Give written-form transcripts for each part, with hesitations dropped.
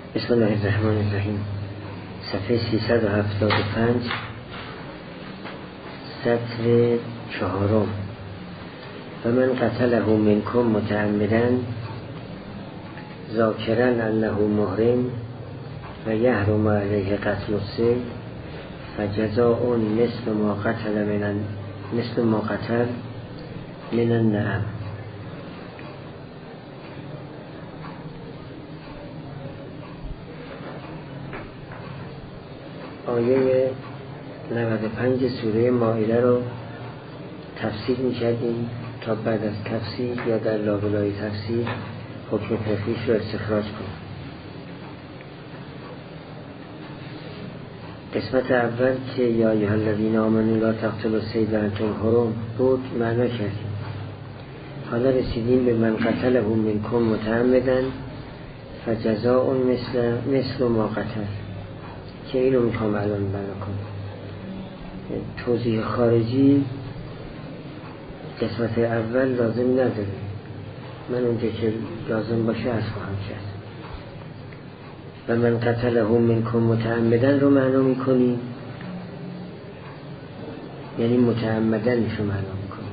بسم الله الرحمن الرحیم. صفحه 375 سطر 4. و من قتله منکم متعمدا ذاکرا انه محرم و یحرم علیه قتل الصید فجزاء مثل ما قتل من النعم. آیه 95 سوره مائده رو تفسیر می‌کردیم تا بعد از تفسیر یا در لابلای تفسیر حکم تفریش رو استخراج کنیم. قسمت اول که یا ایها الذین آمنوا لا تقتلوا الصید و انتم حرم بود معنا کردیم. حالا رسیدیم به من قتله منکم متعمدا فجزاء مثل ما قتل که اینو میخوام الان بیان کنم. توضیح خارجی قسمت اول لازم نداره، من اونجا که لازم باشه از خواهم کرد. و من قتله منکم متعمدن رو معنا میکنیم، یعنی متعمدنش رو معنا میکنیم.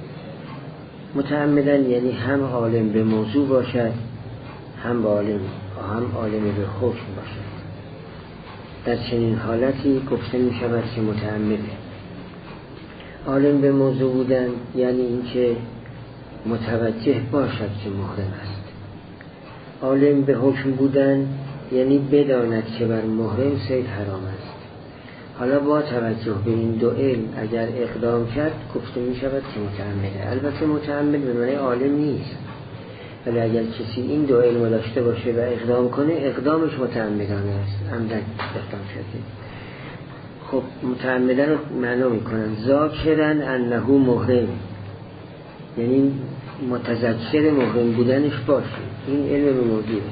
متعمدن یعنی هم عالم به موضوع باشد، هم عالم به حکم باشد. در چنین حالتی گفته می شود که متعمده. عالم به موضوع بودن یعنی اینکه متوجه باشد که محرم است. عالم به حکم بودن یعنی بداند که بر محرم صید حرام است. حالا با توجه به این دو علم اگر اقدام کرد گفته می شود که متعمده. البته متعمد به معنی عالم نیست، ولی اگر کسی این دو علم داشته باشه و اقدام کنه اقدامش متعمدانه است، عمدن اقدام شده. خب متعمدن رو معنا میکنن ذاکرا انه محرم، یعنی متذکر محرم بودنش باشه، این علم به موضوعه.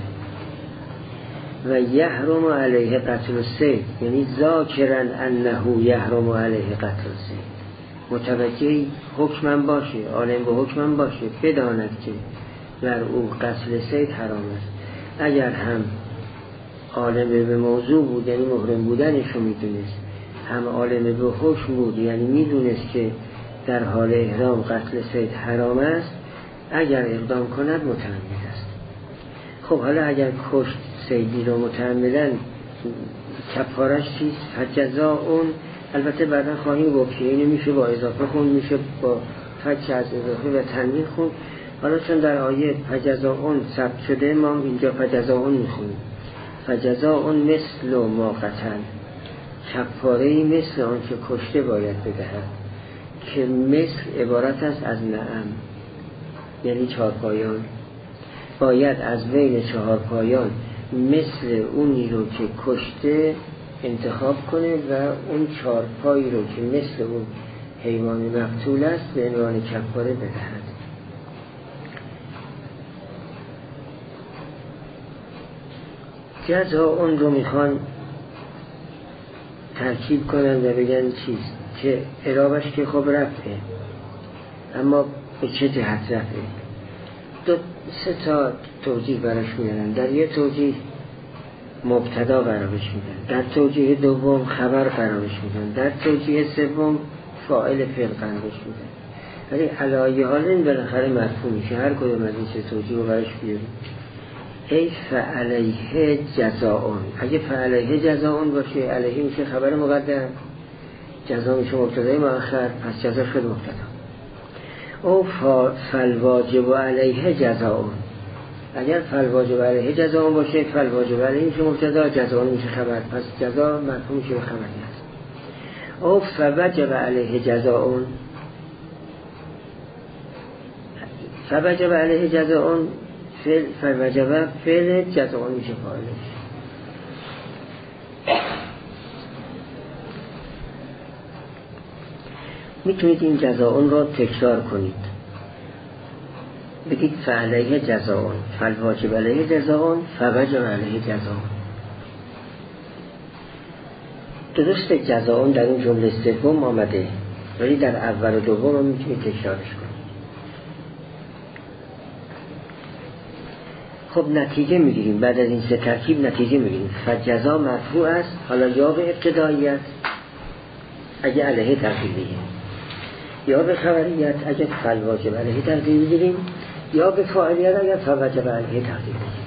و یحرم علیه قتل الصید یعنی ذاکرا انه یحرم علیه قتل الصید، متوجه حکمم باشه، عالم به حکمم باشه، بداند که بر او قتل صید حرام است. اگر هم عالم به موضوع بود یعنی محرم بودنش رو میدونست، هم عالم به حکم بود یعنی میدونست که در حال احرام قتل صید حرام است، اگر اقدام کند متعمد است. خب حالا اگر کشت صیدی رو متعمدن کفارش چیست؟ فجزاء. البته بعدا خواهیم گفت که اینو میشه با اضافه خون، میشه با فج از اضافه و تنوین خون. حالا چون در آیه فجزاء ثبت شده ما اینجا فجزاء میخونیم. فجزاء مثل ما قتل، کفاره مثل آن که کشته باید بدهد، که مثل عبارت است از نعم یعنی چهارپایان. باید از بین چهارپایان مثل اونی رو که کشته انتخاب کنه و اون چهارپایی رو که مثل اون حیوان مقتول است به عنوان کفاره بدهد. جزا اون رو میخوان ترکیب کنن و بگن چیست که اعرابش که خب رفعه، اما به چه جهت رفعه؟ سه تا توجیه براش میارن. در یه توجیه مبتدا قرارش میدن، در توجیه دوم خبر قرارش میدن، در توجیه سوم فاعل فعل قرارش میدن. ولی علایه حال این بالاخره مرفوع میشه. هر کدوم از این سه توجیه رو براش بیاریم. ای فعلیه جزاء، اگه فعلیه جزاء باشه علیه میشه خبر مقدم، جزا میشه مبتدای مؤخر، پس جزا شد مبتدا. او فالواجب علیه جزاء، اگر فالواجب علیه جزاء باشه فالواجب علیه میشه مبتدا، جزاء میشه خبر، پس جزا مرفوع میشه به خبری هست. او فوجب علیه جزاء، فوجب علیه جزاء فوجب فعل جزاء میشه فاعلش. میتونید این جزاء را تکرار کنید، بگید فعلیه جزاء، فالواجب علیه جزاء، فوجب علیه جزاء. درست جزاء در این جمله سوم آمده، ولی در اول و دوم هم میتونید تکرارش کنید. خب نتیجه میگیریم بعد از این سه ترکیب نتیجه میگیریم. فجزا مرفوع است، حالا یا به ابتداییت اگه علیه ترکیب بگیریم، یا به خبریت اگه فالواجب علیه ترکیب بگیریم، یا به فاعلیت اگر فواجب علیه ترکیب بگیریم.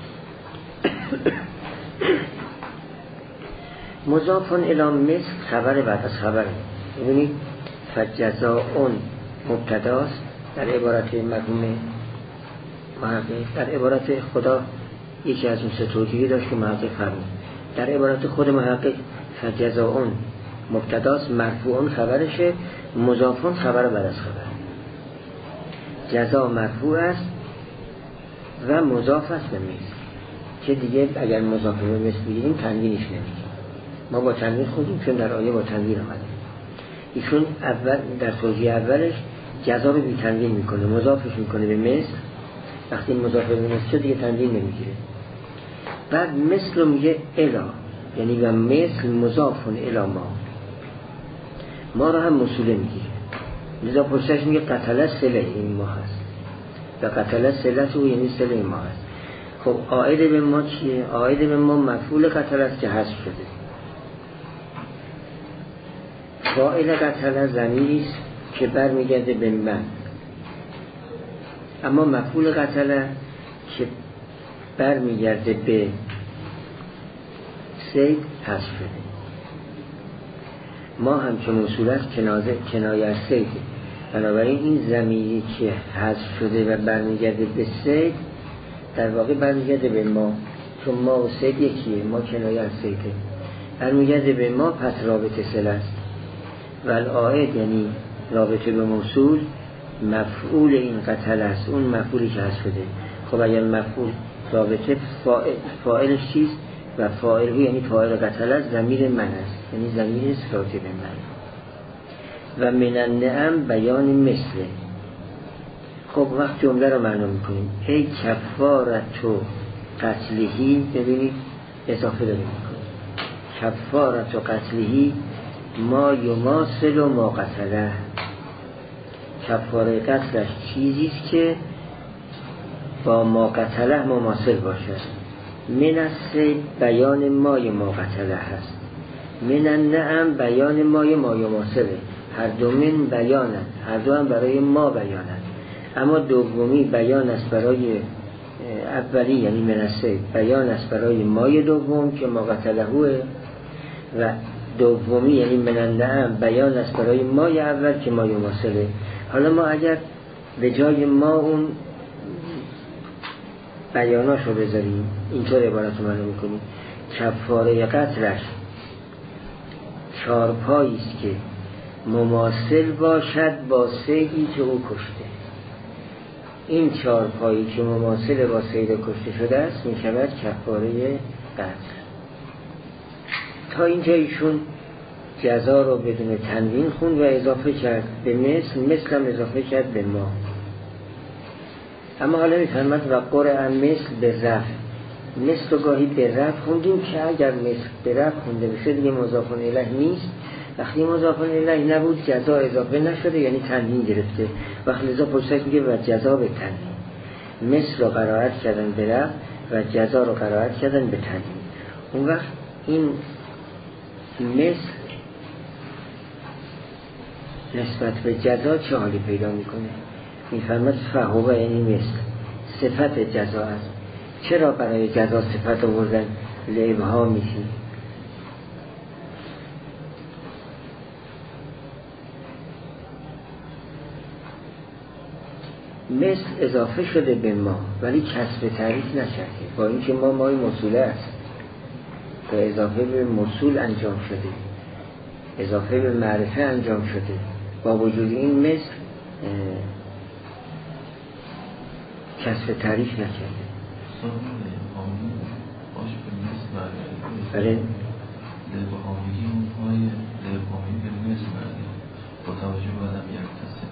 مضاف الی مثل خبر بعد از خبر. ببینید فجزا اون مبتداست در عبارت مرحوم محقق، در عبارت خدا یکی از اون سه توجیهی داشت که محقق فرمود. در عبارت خود محقق فجزا اون مبتداست، مرفوعون خبرشه، مضافون خبر بعد از خبر. جزا مرفوع است و مضاف است به مثل، که دیگه اگر مضاف به مثل بگیریم تنوینش نمیگیم. ما با تنوین خوندیم چون در آیه با تنوین آمده. ایشون اول در توجیه اولش جزا رو بی تنوین میکنه، مضافش میکنه به مثل. وقتی مضاف به مثل دیگه تنوین نمیگیره. بعد مثل رو میگه الا، یعنی و مثل مضافون الا ما رو هم موصوله میگیره. لذا پشتش میگه قتله سله این ما هست و قتله سله تو یعنی سله ما هست. خب عائد به ما چیه؟ عائد به ما مفعول قتله است که حذف شده. فاعل قتله ضمیری است که برمیگرده به من، اما مفعول قتله که برمیگرده به سید حذف شده. ما هم که موصول است کنایه از سید، بنابراین این ضمیری که حذف شده و برمیگرده به سید در واقع برمیگرده به ما، چون ما و سید یکیه، ما کنایه از سیده، برمیگرده به ما، پس رابطه صله است. و العائد یعنی رابطه به موصول مفعول این قتل است، اون مفعولی که حذف شده. خب اگر مفعول رابطه فاعلش چیست؟ و فاعل یعنی فاعل قتل است، ضمیر من است، یعنی ضمیر صفات به من. و من النعم بیان مثله. خب وقت جمله رو معنا میکنیم. ای کفارت و قتلهی، ببینید اضافه داریم میکنیم. کفارت و قتلهی ما یماثل و ما قتله. کفاره قتلش چیزیست که با ما قتله مماثل باشد. من السید بیان مای ما قتله هست، من النعم بیان مای ما یماثله. هر دو من بیانند، هر دو هم برای ما بیانند، اما دومی بیان است برای اولی یعنی من السید، بیان است برای مای دوم که ما قتلهوه، و دومی یعنی من النعم بیان است برای مای اول که ما یماثله. حالا ما اگر به جای ما اون بیاناش رو بذاریم، اینطور عبارت رو معنا میکنیم. کفاره قتلش چارپایی است که مماثل باشد با سیدی که او کشته. این چارپایی که مماثل با سید کشته شده است میشود کفاره قتل. تا اینجا ایشون جزا رو بدون تنوین خوند و اضافه کرد به مثل هم اضافه کرد به ما. اما حالا میفرمد و قرأ مثل به رفع. مثل رو گاهی به رفع خوندیم که اگر مثل به رفع خونده بشه دیگه مضاف الیه نیست. وقتی مضاف الیه نبود جزا اضافه نشده یعنی تنوین گرفته. وقتی لذا پشتش میگه و جزا به تنوین. مثل رو قرائت کردن به رفع و جزا رو قرائت کردن به تنوین. اون وقت این مثل نسبت به جزا چه حالی پیدا میکنه؟ میفرماد فهو یعنی مثل صفت جزا است. چرا برای جزا صفت آوردن؟ لعبها میشی. مثل اضافه شده به ما ولی کسب تعریف نشده، با اینکه ما مای موصوله است و اضافه به موصول انجام شده، اضافه به معرفه انجام شده. با وجود این مثل کسب تعریف نکرده. بله لبهامی اون پای لبهامی به مثل برده با توجه به آدم یک تصف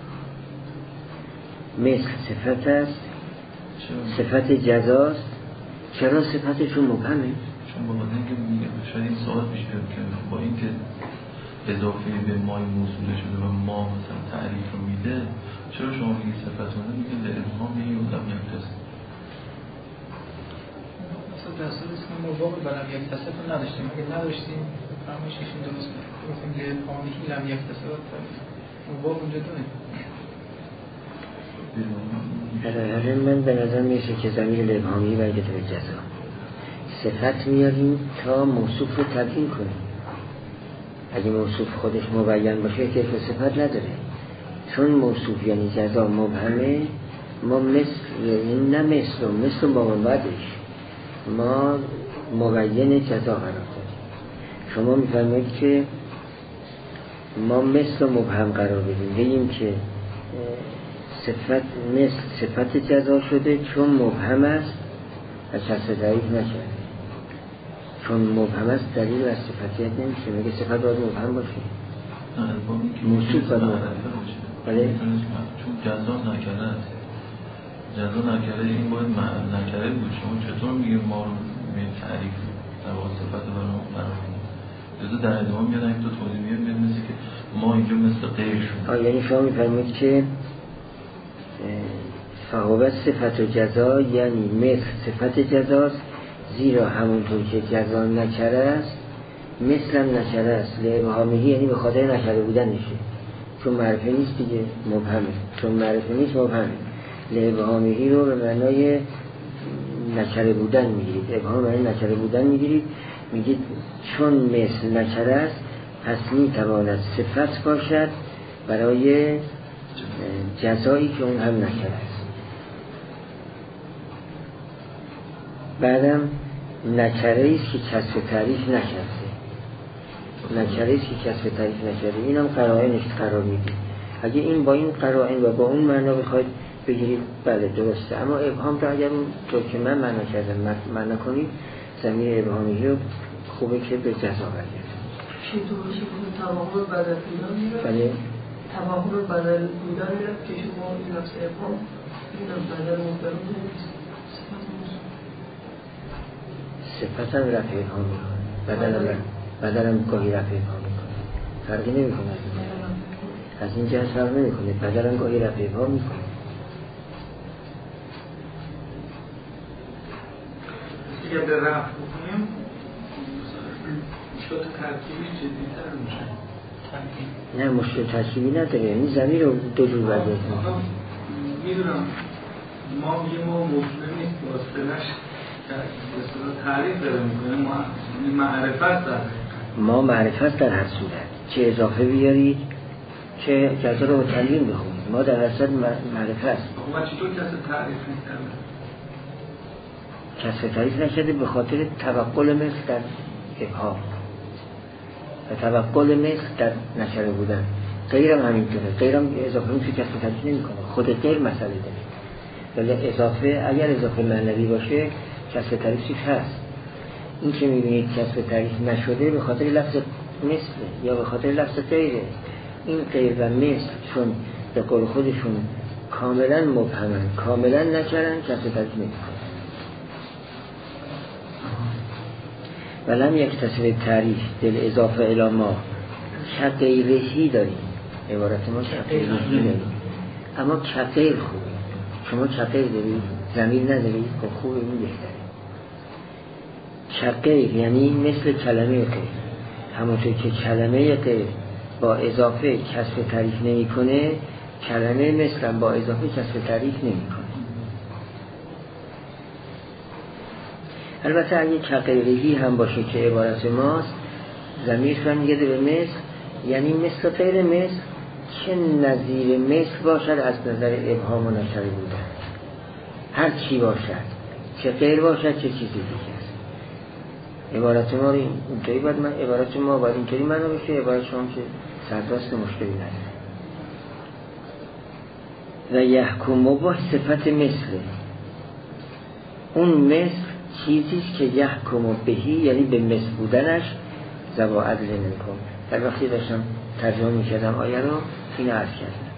مثل صفت است، صفت جزاست. چرا صفتشون مبهمه؟ چون با اینکه میگم شاید این سوال پیش بیاد که با اینکه اضافه به مای موصوله شده و ما مثلا تعریف رو میده، چرا شما میگید صفتونه میگه لبهامی اون آدم یک تصف؟ در صورتی که ما واقع برام یک تصفیه نداشتیم، اگه نداشتیم فرمایششون درست گفتیم که پامهی لم یک تصفیه واقع اونجا داریم. در من به نظر میشه که ضمیر الابهامی برگرده به جزا. صفت میاریم تا موصوف رو تبیین کنیم. اگه موصوف خودش مبین باشه که صفت نداره، چون موصوف یعنی جزا مبهمه، ما نه مثل با بعدش ما مبین جزا قرار داریم. شما میفرمایید که ما مثل مبهم قرار بدیم که صفت جزا شده چون مبهم است و کسر ضعیف نشده. چون مبهم است دلیل از صفتیت نمیشه. میگه صفت باید مبهم باشه، موصوف باید مبهم باشه. بله؟ چون جزا نکره است، جزا نکره این باید نکره بود. شما چطور میگه ما رو میگه تعریف در واقع صفت برای قرار کنیم؟ جزا در ادامه میاد این تو توضیح میاد مثل که ما اینجا مثل غیر شد. یعنی شما میفرمید که فهوه صفت و جزا یعنی مثل صفت جزاست، زیرا همونطور که جزا نکره است مثل هم نکره است. لابهامهی یعنی به خاطر نکره بودن میشه، چون معرفه نیست دیگه، مبهمه. چون معرفه نیست مبهمه. لابهامهی رو به معنای نکره بودن میگیرید، ابهام معنی نکره بودن میگیرید. میگید چون مثل نکره است پس میتواند صفت باشد برای جزایی که اون هم نکره است. بعدم نکره ایست که کسب تعریف نکرده، نکره ایست که کسب تعریف نکرده. این هم قرائنش قرار میدید. اگه این با این قرائن و با اون معنا بخواید بگیرید بله درسته، اما ابهام رو اگر اون طور که من معنا کردم معنا کنید، ضمیر ابهامی رو خوبه که به جزا برگرده. چطور باشه که تواهر بدل بودن میره؟ بله تواهر بدل بودن میره که شما این لفظ ابهام اینم بدل مبهم نیست، صفت هم رفع ابهام میکنه، بدل هم گاهی رفع ابهام میکنه، فرقی نمیکنه. از این جهت فرق نمیکنه، بدل هم گاهی رفع ابهام میکنه. اگر به رفع بکنیم مشکلات ترکیبی جدی‌تر میشه. نه مشکل ترکیبی نداره، یعنی ضمیر رو دو جور برگرد میدونم ما میگه ما مطمئن نیست واسطنش تعریف داره میکنه، ما معرفت داره، ما معرفت در هر صورت چه اضافه بیارید چه جزا رو تنوین بخونید، ما در اصل معرفت است. ما چطور کسی تعریف نکرده؟ کسی تعریف نکرده به خاطر توقل مثل در ابهام و توقل مثل در نکره بودن. غیرم همینطوره، غیرم اضافه میشه کسی تعریف نمی کنه، خود غیر مسئله داره. ولی اضافه اگر اضافه معنوی باشه کسب تعریفش هست. این که میبینید کسب تعریف نشده به خاطر لفظ مثل یا به خاطر لفظ غیره. این غیر و مثل چون به قول خودشون کاملا مبهمن، کاملا نکرن، کسب تعریف نمیکنن. ولم یک تصویر تعریف دل اضافه الی ما که غیرهی داریم، عبارت ما که غیرهی داریم، اما که غیر خوبه. شما که غیر دارید، ضمیر ندارید، خب خوبه، این بهتره. که غیر یعنی مثل کلمه غیر، همونطور که کلمه غیر با اضافه کسب تعریف نمی کنه، کلمه مثل با اضافه کسب تعریف نمی کنه. البته اگه که غیرهی هم باشه که عبارت ماست، ضمیر برمیگرده به مثل، یعنی مثل غیر مثل که نظیر مثل باشد از نظر ابهام و نکره بودن. هر چی باشد، چه غیر باشد چه چیزی دیگه است. عبارت ما رو اینطوری باید عبارت ما باید اینطوری معنا بشه، عبارت شما که سرداست مشکلی نداره. و یحکم با صفت مثل، اون مثل چیزیست که یحکم بهی یعنی به مثل بودنش ذو عدل نمی‌کن. در وقتی داشتم ترجمه می‌کردم آیه رو این عرض کردم.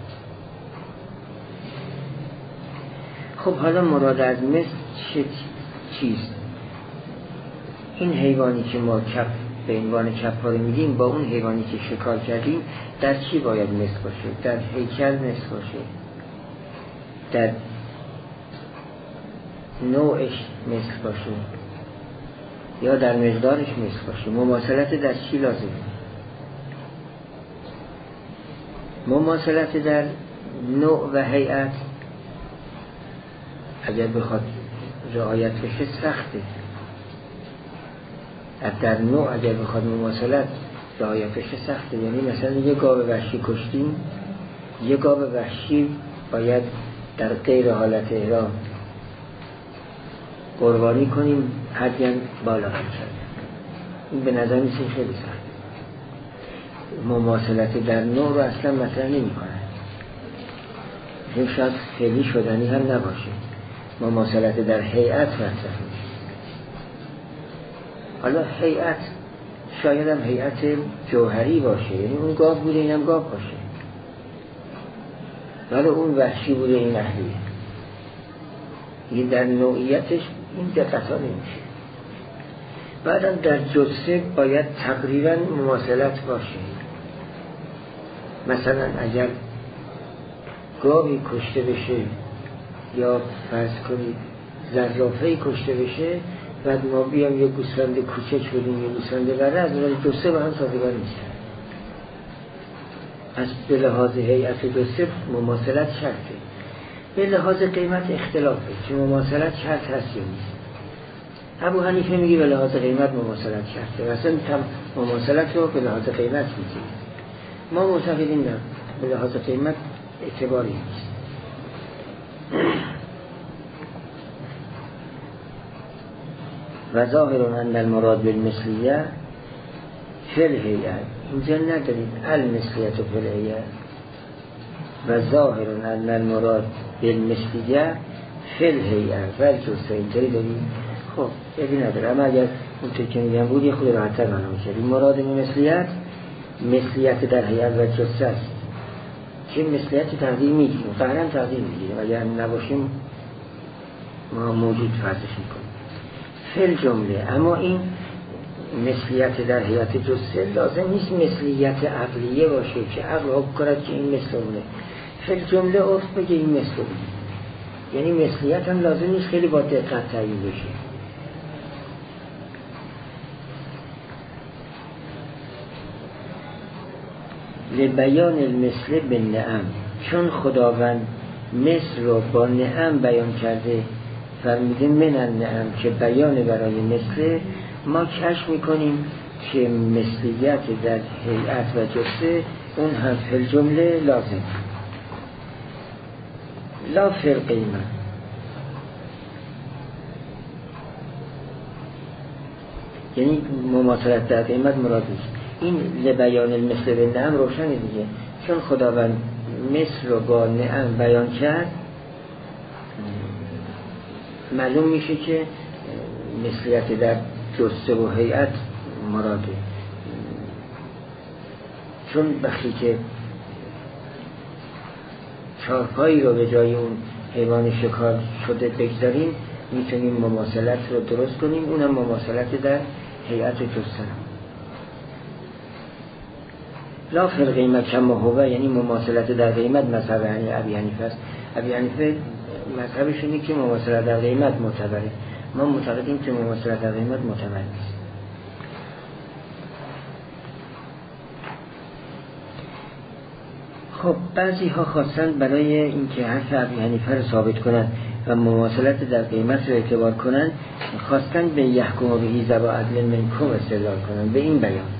خب حالا مراد از مثل چه چیست؟ این حیوانی که ما کف به عنوان کفاره میدیم با اون حیوانی که شکار کردیم در چی باید مثل باشه؟ در هیکل مثل باشه، در نوعش مثل باشه، یا در مقدارش مثل باشه. مماثلت در چی لازمه؟ مماثلت در نوع و هیئت اگر بخواد رعایت بشه سخته. در نوع اگر بخواد مماثلت رعایت بشه سخته. یعنی مثلا یه گاو وحشی کشتیم، یه گاو وحشی باید در غیر حالت احرام قربانی کنیم، حداً بالا کرد. این به نظر میسه خیلی سخت. مماثلت در نوع رو اصلا مطرح نمی کنن. این شاید خیلی شدنی هم نباشه. مماثلت در هیئت مطرح میشه. حالا هیئت شاید هم هیئت جوهری باشه، یعنی اون گاو بوده اینم گاو باشه، ولی اون وحشی بوده این اهلیه. این در نوعیتش این دقت ها نمیشه. بعدم در جثه باید تقریبا مماثلت باشه. مثلا اگر گاوی کشته بشه یا فرض کنید زرافه‌ای کشته بشه، بعد ما بیام یه گوسفند کوچک بدیم یه گوسفند بره، از اون جثه با هم سازگار نیستن. پس به لحاظ هیئت جثه مماثلت شرطه. به لحاظ قیمت اختلافه که مماثلت شرط هست یا نیست. ابو حنیفه میگه به لحاظ قیمت مماثلت شرطه، اصلا مماثلت رو به لحاظ قیمت میگه. ما معتقدیم نه، به لحاظ قیمت اعتباری نیست. و ظاهر ان المراد بالمثلیه فی الهیئه، اینجا ندارید المثلیه فی الهیئه. و ظاهر ان المراد بالمثلیه فی الهیئه و الجثه، اینطوری دارید. خب ادی نداره، اما اگر اون که میگم بود یه خود راحت‌تر معنا می‌شد. مراد این مثلیت در هیئت و جثه است که مثلیت تقدیر میگیریم، قهرن تقدیر میگیریم، اگر نباشیم ما موجود فرضش میکنیم فل جمله. اما این مثلیت در هیئت جثه لازم نیست مثلیت عقلیه باشه که عقل حکم کنه که این مثلونه. فل جمله عرف بگه این مثلونه، یعنی مثلیت هم لازم نیست خیلی با دقت تعیین بشه. لبیان المثل به نعم، چون خداوند مثل رو با نعم بیان کرده، فرمیده من النعم که بیان برای مثل، ما کشف میکنیم که مثلیت در هیئت و جثه اون هم فی جمله لازم، لا فی القیمه. یعنی مماثلت در قیمت مراد نیست. این لبیان المثل به نعم روشنه دیگه، چون خداوند مثل رو با نعم بیان کرد معلوم میشه که مثلیت در جثه و هیئت مراده. چون وقتی که چارپایی رو به جای اون حیوان شکار شده بگذاریم میتونیم مماثلت رو درست کنیم، اونم مماثلت در هیئت جثه. لا فی القیمه کما هو، یعنی مماثلت در قیمت مذهب ابی حنیفه است. ابی حنیفه مذهبش اینه که مماثلت در قیمت معتبره، ما معتقدیم که مماثلت در قیمت معتبر نیست. خب بعضی ها خواستن برای اینکه حرف ابی حنیفه رو ثابت کنن و مماثلت در قیمت رو اعتبار کنن، خواستن به یحکم به ذوی عدل منکم استدلال کنن به این بیان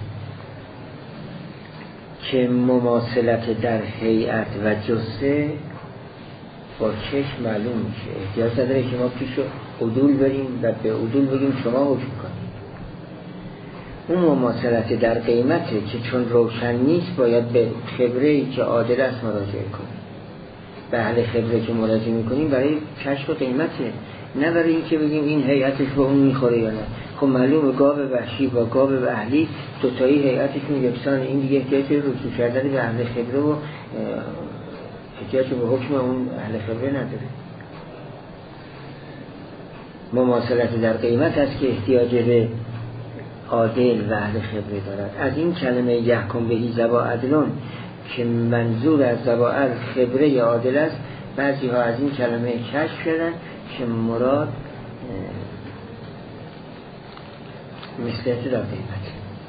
که مماثلت در هیئت و جثه با چشم معلوم میشه، احتیاج نداره که ما پیش عدول بریم و به عدول بگیم شما حکم کنید. اون مماثلت در قیمته که چون روشن نیست باید به خبره‌ای که عادل است مراجعه کنیم. به اهل خبره که مراجعه میکنیم برای کشف قیمته، نه برای این که بگیم این هیئتش به اون میخوره یا نه. خب معلومه گاو وحشی با گاو اهلی دوتایی هیئتشون یکسان، این دیگه احتیاج به رجوع کردن به اهل خبره و احتیاج به حکم اون اهل خبره نداره. مماثلت در قیمت است که احتیاج به عادل و اهل خبره دارد. از این کلمه یحکم به ذوی عدل که منظور از ذوی عدل خبره یا عادل است، بعضی ها از این کلمه کشف کردن که مراد مثلیت در قیمت.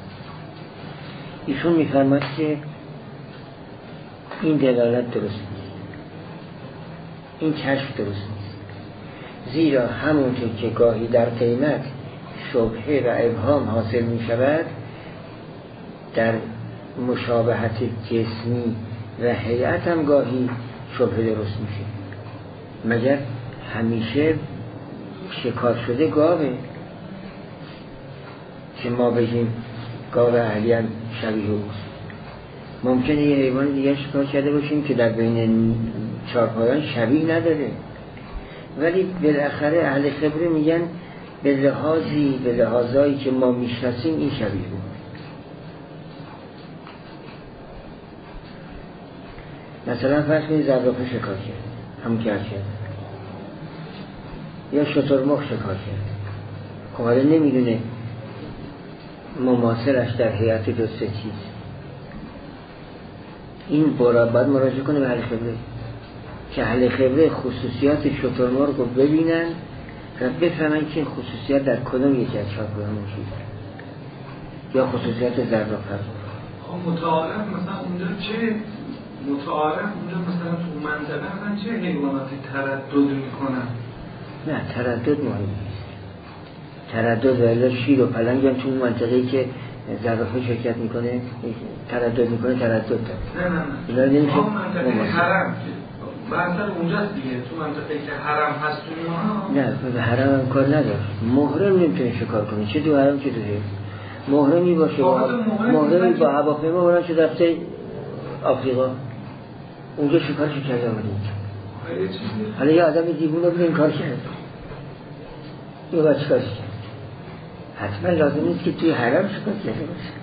ایشون میفرماید که این دلالت درست نیست، این کشف درست نیست، زیرا همونطور که گاهی در قیمت شبهه و ابهام حاصل می شود، در مشابهت جسمی و هیئت هم گاهی شبهه درست میشه. مگر همیشه شکار شده گاوه که ما بگیم گاو اهلی هم شبیه اوست؟ ممکنه یه حیوان دیگه شکار کرده باشیم که در بین چارپایان شبیه نداره، ولی بالاخره اهل خبره میگن به لحاظایی که ما میشناسیم این شبیه بود. مثلا فرض کنید زرافه شکار کرد، همون که کرد، یا شترمرغ شکار کرد. خب حالا نمیدونه مماثلش در هیئت دو سه چیز. این باید مراجعه کنه به اهل خبره که اهل خبره خصوصیات شترمرغ رو ببینن و بفهمن که این خصوصیات در کدام یکی از چارپایان موجود یا خصوصیات زرافه. خب متعارف مثلا اونجا چه مثلا تو منطقه مثلا چه حیواناتی تردد میکنن؟ نه تردد مهم نیست. تردد ولی شیر و پلنگ هم تو اون منطقه‌ای که زرافه شرکت میکنه تردد میکنه، تردد داره. نه نمیشه منطقه حرم مثلا اونجاست دیگه، تو منطقه‌ای که حرم هست اونها نه به حرم هم کار نداره. محرم نمیتونه شکار کنه، چه تو حرم چه تو حرم. محرمی باشه محرمی با هواپیما برن شده رفته آفریقا، اونجا شکارش کرده آمده اینجا. حالا یه آدم دیوونه بود این کار کرد، یه باید شکارش کرد. حتما لازم نیست که توی حرم شکار کرده باشه.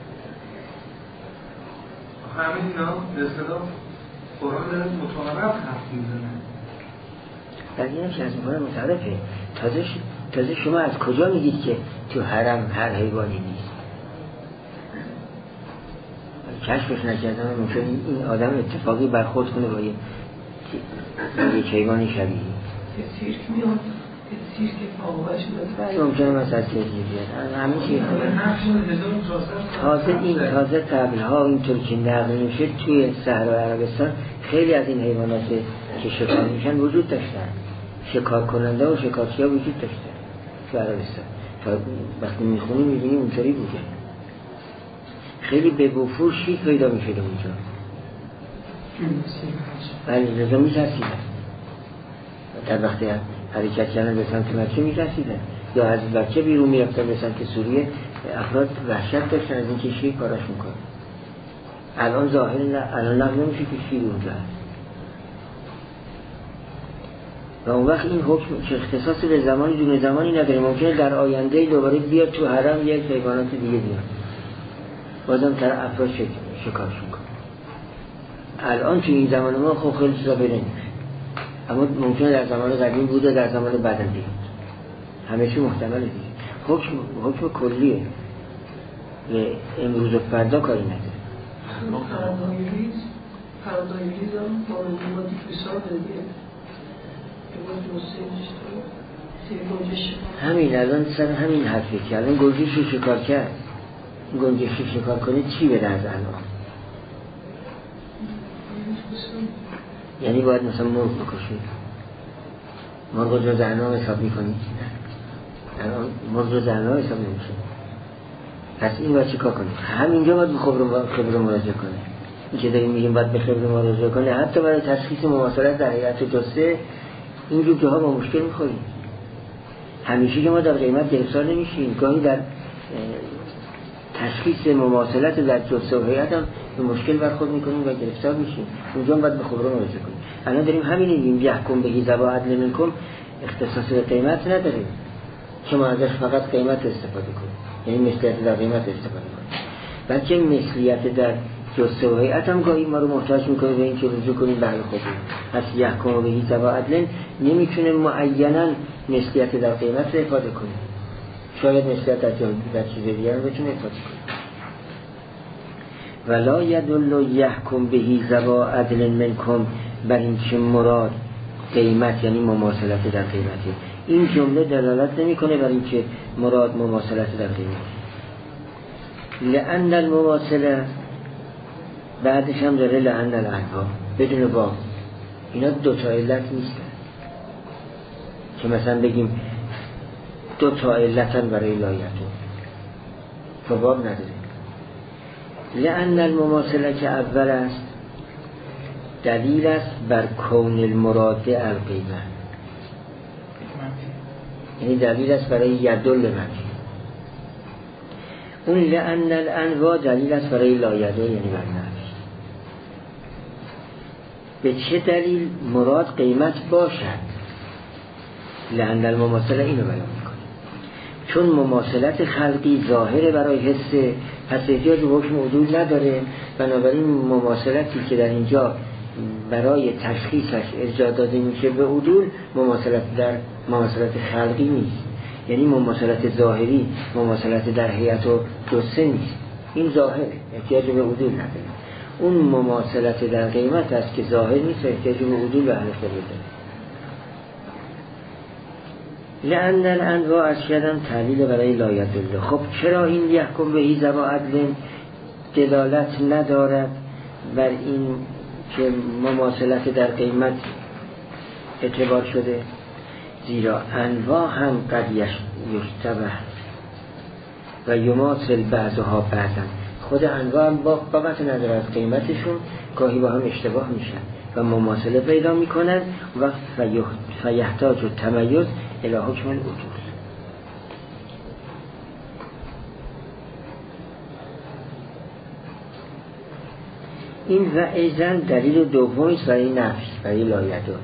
همین اینا مثلا قرآن داره متعارف حرف میزنه. در این که از قرآن متعارفه. تازه شما از کجا میگید که تو حرم هر حیوانی نیست؟ کشفش نکردم ممکن این آدم اتفاقی برخورد کنه با یک حیوانی شبیه. یه سیرک میاد، یه سیرک فاقوهش میاد. ممکنه مثلا تجیه بیاد. همین چیه تازه قبلها اینطور که نقل میشه توی صحرای عربستان خیلی از این حیوانات که شکار میشن وجود داشتن. شکار کننده و شکارچی ها وجود داشتن توی عربستان. تا وقتی میخونی میبینی اونطوری بوده. خیلی به وفور شیر پیدا میشده اونجا. ولی رضا میترسیدن در وقتی حرکت کردن به سمت مکه میترسیدن، یا از مکه بیرون میرفتن به سمت سوریه. افراد وحشت داشتن از اینکه شیر کارش میکنه. الان ظاهر الان نقل نمیشه که شیر اونجا هست و اون وقت این حکم که اختصاص به زمانی دون زمانی نداره. ممکنه در آینده دوباره بیاد تو حرم یک حیوانات دیگه بیاد، بازم در افراد شکارش میکنه. الان تو این زمان ما خب خیلی چیزا بره نمیشه، اما ممکنه در زمان قدیم بوده، در زمان بعدم بیاد. همه چی محتمله دیگه. حکم کلیه و امروز و فردا کاری نداره. پردایریز هم با دیفیسار دیگه همین الان سر همین حرفی که الان گنجش رو شکار کرد، گنجش رو شکار کنه چی به درد الان؟ یعنی باید مثلا مرغ بکشید، مرغ رو زهرنام حساب میکنید؟ الان مرغ رو زهرنام حساب نمیشه. پس این باید چی کار کنید؟ همینجا باید به خبر مراجعه کنه. این که داریم میگیم باید به خبر مراجعه کنه. حتی برای تشخیص مماثلت در هیئت جثه اینجور جاها با مشکل میخوریم. همیشه که ما در قیمت گرفتار نمیشیم، گاهی در تشخیص مماثلت در جثه و هیئت هم به مشکل برخورد میکنیم و گرفتار میشیم. اونجا باید به خبر مراجعه کنیم. الان داریم همین میگیم یحکم به ذوی عدل منکم، اختصاص به قیمت نداریم که ما ازش فقط قیمت استفاده کنیم، یعنی مثلیت در قیمت استفاده کنیم. بلکه مثلیت در جثه و هیئت هم گاهی ما رو محتاج میکنه به اینکه رجوع کنیم به اهل خودمون. پس یحکم به ذوی عدل نمیتونه معینا مثلیت در قیمت رو افاده کنه، شاید مثلیت در چیز دیگر رو بتونه افاده کنه. ولا یدل یحکم به ذوی عدل منکم بر اینکه مراد قیمت یعنی مماثلت در قیمته. این جمله دلالت نمیکنه بر اینکه مراد مماثلت در قیمت. لأن المماثله بعدش هم داره لأن الانواع بدون باب. اینا دو تا علت نیستن که مثلا بگیم دو تا علتن برای لایتون تو باب نداره. لأن المماثله که اول است دلیل است بر کون المراد القیمه، یعنی دلیل است برای یدل منفی. اون لأن الانواع دلیل است برای لایده، یعنی بر نفی. به چه دلیل مراد قیمت باشد؟ لأن المماثله اینو بیان میکنه، چون مماثلت خلقی ظاهره برای حسه، پس احتیاج به حکم عدول نداره. بنابراین مماثلتی که در اینجا برای تشخیصش ارجاع داده میشه به عدول، مماثلت خلقی نیست، یعنی مماثلت ظاهری، مماثلت در هیئت و جثه نیست. این ظاهره، احتیاج به عدول نداره. اون مماثلت در قیمت است که ظاهر نیست، احتیاج به عدول به اهل قبله داره. لأن الانواع از کردم تعلیل برای لایدله. خب چرا این یحکم بهی ذو عدل دلالت ندارد بر این که مماثلت در قیمت اعتبار شده؟ زیرا انواع هم قد یشتبه و یماثل بعضها بعضا. خود انواع هم با قطع نظر از قیمتشون گاهی با هم اشتباه میشن و مماثله پیدا میکنن و فیحتاج و تمیز الی حکم العدول. این و ایزن دلیل دومی است برای نفی، برای لایده.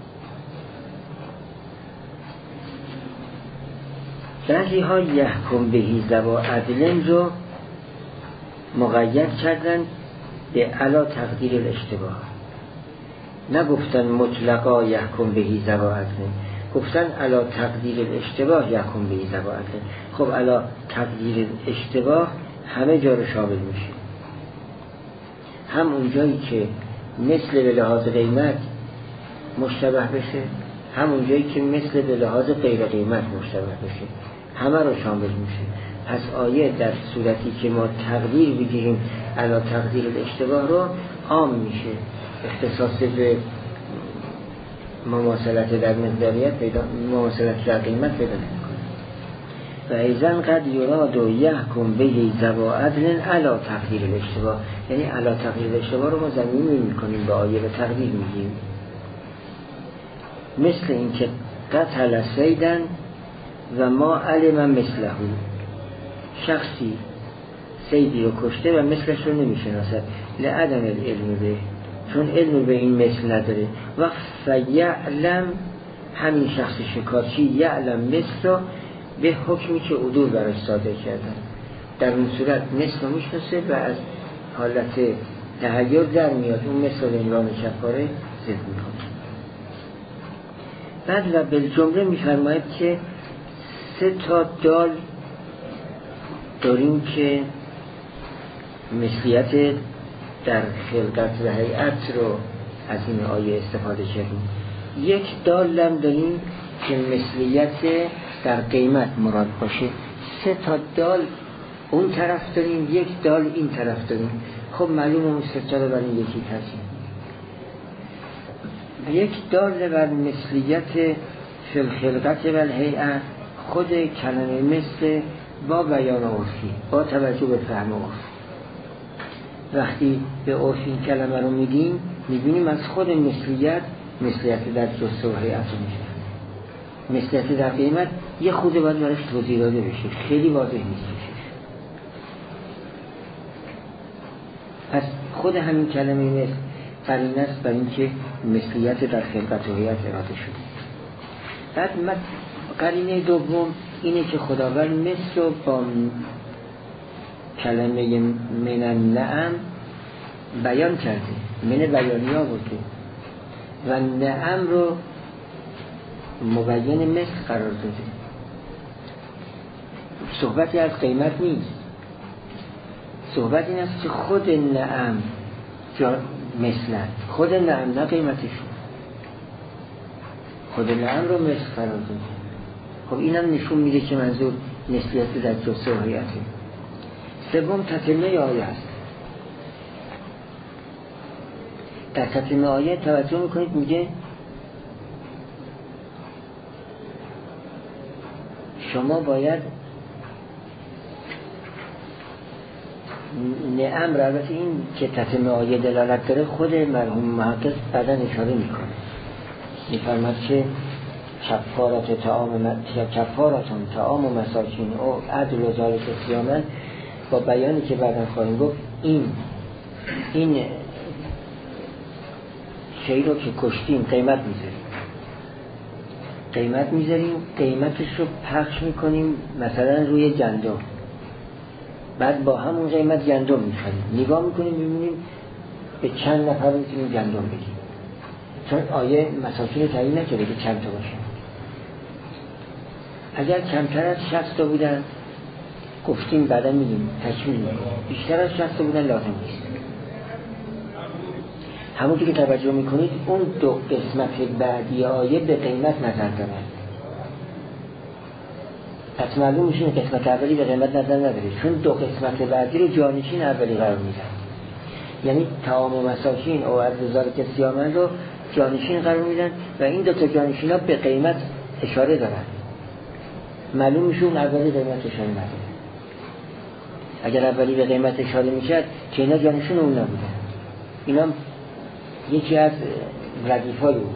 بعضی ها یحکم بهی ذو عدل رو مقید کردن به علا تقدیر الاشتباه، نگفتن مطلقا یحکم بهی ذو عدل، گفتن علا تقدیر الاشتباه یحکم بهی ذو عدل. خب علا تقدیر الاشتباه همه جا رو شامل میشه، هم اون جایی که مثل به لحاظ قیمت مشتبه بشه، هم اون جایی که مثل به لحاظ غیر قیمت مشتبه بشه، همه رو شامل میشه. پس آیه در صورتی که ما تقدیر بگیریم علا تقدیر الاشتباه رو عام میشه، اختصاص به مماثلت در مقداریت پیدا، مماثلت در قیمت پیدا نمیکنه. و ایزن قد یراد و یحکم بهی ذو عدل علا تقدیر الاشتباه، یعنی علا تقدیر الاشتباه رو ما زمینی میکنیم به آیه به تقدیر میگیم. مثل این که قتل صیدن و ما علم مثله، شخصی صیدی رو کشته و مثلش رو نمیشناسد، لعدم العلم به، چون علم به این مثل نداره. و فیعلم، همین شخص شکارچی یعلم مثل به حکمی که عدول براش صادر کردن، در اون صورت مثل رو میشناسه و از حالت تغییر در میاد، اون مثل به عنوان کفاره ضد میکنه. بعد و بالجمله میفرماید که 3 تا دال داریم که مثلیت در خلقت و هیئت رو از این آیه استفاده کردیم. یک دال هم داریم که مثلیت در قیمت مراد باشه. 3 تا دال اون طرف داریم، یک دال این طرف داریم. خب معلومه اون 3 تا رو برای یکی ترسیم. یک دال بر مثلیت فی الخلقت و الهیئه، خود کلمه مثل با بیان عرفی، با توجه به فهم عرفی. وقتی به عرف این کلمه رو میگیم میبینیم از خود مثلیت در جثه و هیئت میشه. مثلیت در قیمت یه خود باید برش توضیح داده بشه، خیلی واضح نیست. پس خود همین کلمه مثل قرینه است بر اینکه مثلیت در خلقت و هیئت اراده شده. بعد قرینه دوم اینه که خداوند مثل رو با کلمه من النعم بیان کرده، من بیانی ها بوده و نعم رو مبین مثل قرار داده. صحبتی از قیمت نیست، صحبت این است که خود نعم مثلن، خود نعم نه قیمتشون، خود نعم رو مثل قرار داده. خب اینم نشون میده که منظور نسبیت در جسه و هیئته. سوم تتمه آیه است. در تتمه آیه توجه میکنید میگه شما باید نعم را، البته این که تتمه آیه دلالت داره خود مرحوم محقق بعدا اشاره میکنه، میفرماد که کفاراتون طعام و مساکین و عدل و ذالک صیاما، با بیانی که بعدا خواهیم گفت این شی رو که کشتیم قیمت میذاریم، قیمتش رو پخش میکنیم مثلا روی گندم، بعد با همون قیمت گندم میخریم، نگاه میکنیم میبینیم به چند نفر میتونیم گندم بگیم، چون آیه مساکین تعیین نکرده که چند تا باشه. اگر کمتر از 60 تا بودن گفتیم بعدا میگیم تکمیل میکنیم، بیشتر از 60 تا بودن لازم نیست. همون که توجه میکنید اون دو قسمت بعدی آیه به قیمت نظر دارن، پس معلوم میشه قسمت اولی به قیمت نظر نداره، چون دو قسمت بعدی رو جانشین اولی قرار میدن، یعنی طعام و مساکین و عدل ذالک صیاما رو جانشین قرار میدن و این دو تا جانشین ها به قیمت اشاره دارن، معلوم میشه اون اولی قیمت اشاره نداره. اگر اولی به قیمت اشاره میشد که اینا جانشین اون نبودن، اینا یکی از ردیفای اون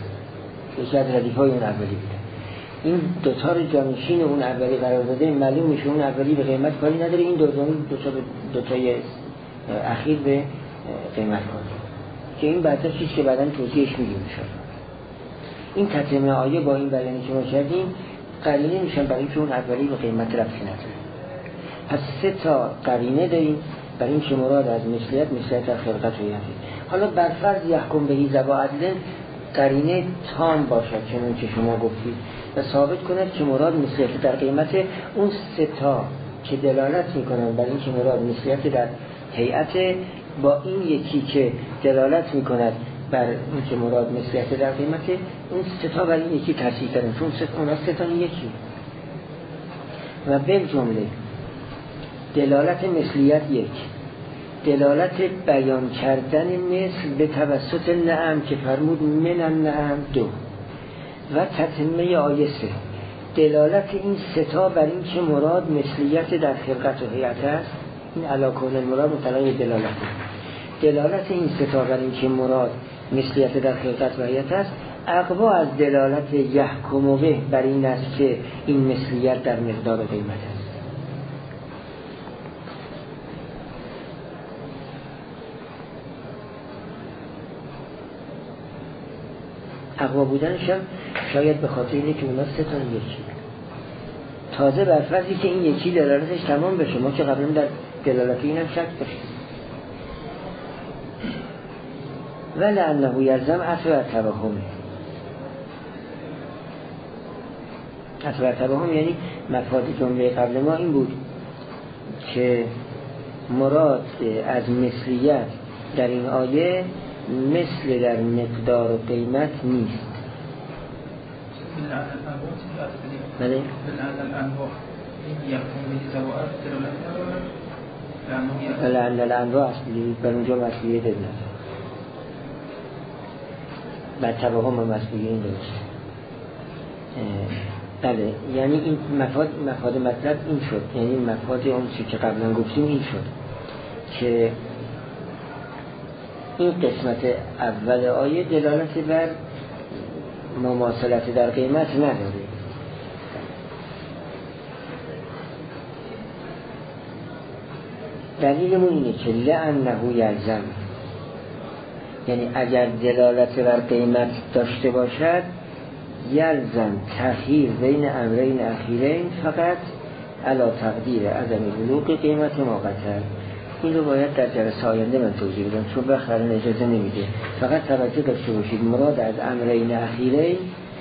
اولی بودن. این دوتا رو جانشین اون اولی قرار داده، معلوم میشه اون اولی به قیمت کاری نداره، این دوتای اخیر به قیمت کاری، که این بعدا چیز که بعدا توضیحش میگیم میشه. این تتمه آیه با این بیانی که ما کردیم قرینه میشن برای اینکه اون اولی به قیمت ربطی نداره. پس 3 تا قرینه داریم برای این که مراد از مثلیت در خلقت و یقین. حالا برفرض یحکم بهی ذو عدل قرینه تام باشد چنان که شما گفتید و ثابت کند که مراد مثلیت در قیمت، اون 3 تا که دلالت میکنن برای این که مراد مثلیت در هیئت، با این یکی که دلالت میکند بر این که مراد مثلیت در قیمت، اون 3 تا برای این یکی ترسیح کردن، چون اونا 3 تا یکی و بالجمله دلالت مثلیت یک، دلالت بیان کردن مثل به توسط نعم که فرمود من النعم 2 و تتمه آیه 3، دلالت این 3 تا بر این که مراد مثلیت در خلقت و هیئت است. این علاکون المراد مطلقه دلالت این 3 تا بر این که مراد مثلیت در خلقت و هیئت است اقوا از دلالت یحکم به بر این است که این مثلیت در مقدار قیمت است. اقوا بودنش هم شاید به خاطر اینه که اونا 3 تا یکی، تازه بر فرضی که این یکی دلالتش تمام بشه، ما که قبلا در دلالت این هم شک داشتیم. ولعنه یلزم اثر توهم، اثر توهم یعنی مفاد جمله قبل ما این بود که مراد از مثلیت در این آیه مثل در مقدار و قیمت نیست. بله؟ لعن الانواع اصلی بر اونجا مسئولیت نداره، بر توهم مسئولیت این درست. بله، یعنی این مفاد مطلب این شد، یعنی مفاد اون چیزی که قبلا گفتیم این شد که این قسمت اول آیه دلالت بر مماثلت در قیمت نداره. دلیلمون اینه که لعنه یلزم، یعنی اگر دلالت بر قیمت داشته باشد یلزم تخییر بین امرین اخیرین فقط علا تقدیر عدم بلوغ قیمت ما قتل. این رو باید در جلسه آینده من توضیح بدم چون بخرن اجازه نمیده. فقط توجه داشته باشید مراد از امرین اخیرین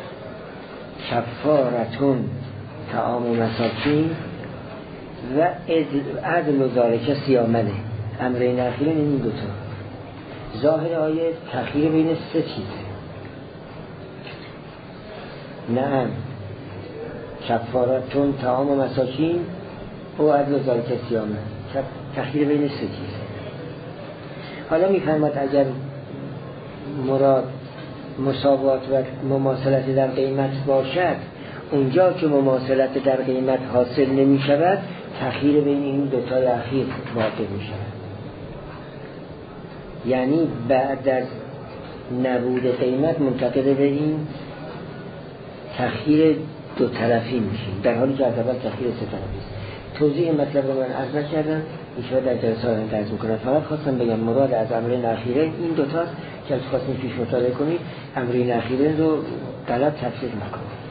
کفارتون طعام و مساکین و عدل و ذالک صیامنه. امرین اخیرین این دوتا. ظاهر آیه تخییر بین 3 چیزه. نعم کفارتون طعام و مساکین او عدل ذالک صیامه، تخییر بین سه چیز. حالا میفرماد اگر مراد مساوات و مماثلت در قیمت باشد، اونجا که مماثلت در قیمت حاصل نمی شود تخییر بین این دوتای اخیر واقع می شود. یعنی بعد از نبود قیمت منتقل به این تخییر دو طرفی میشیم، در حالی که از اول تخییر سه طرفی است. توضیح مطلب رو من عرض نکردم، ایشان در جلسه آینده عرض میکنم. فقط خواستم بگم مراد از امرین اخیره این دوتاست که از خواستیم پیش مطالعه کنید. امرین اخیره رو طلب تفسیر نکنید.